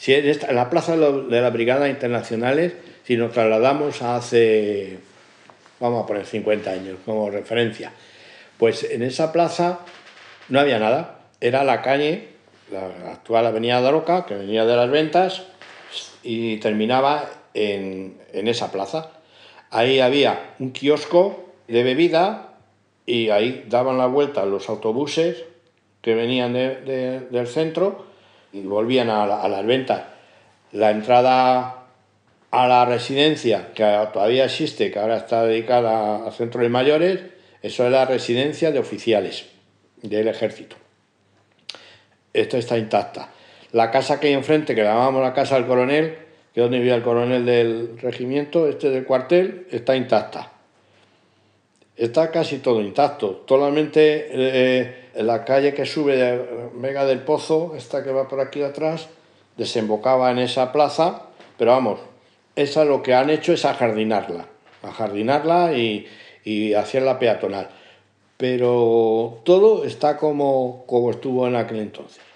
Si en la plaza de las Brigadas Internacionales, si nos trasladamos a hace, vamos a poner 50 años como referencia, pues en esa plaza no había nada. Era la calle, la actual avenida Daroca, que venía de las ventas y terminaba en esa plaza. Ahí había un kiosco de bebida y ahí daban la vuelta los autobuses que venían del centro y volvían a las ventas. La entrada a la residencia, que todavía existe, que ahora está dedicada a centros de mayores, eso es la residencia de oficiales del ejército. Esto está intacta. La casa que hay enfrente, que la llamamos la casa del coronel, que es donde vivía el coronel del regimiento, del cuartel, está intacta. Está casi todo intacto. Solamente la calle que sube de Vega del Pozo, esta que va por aquí atrás, desembocaba en esa plaza, pero vamos, esa lo que han hecho es ajardinarla y hacerla peatonal. Pero todo está como estuvo en aquel entonces.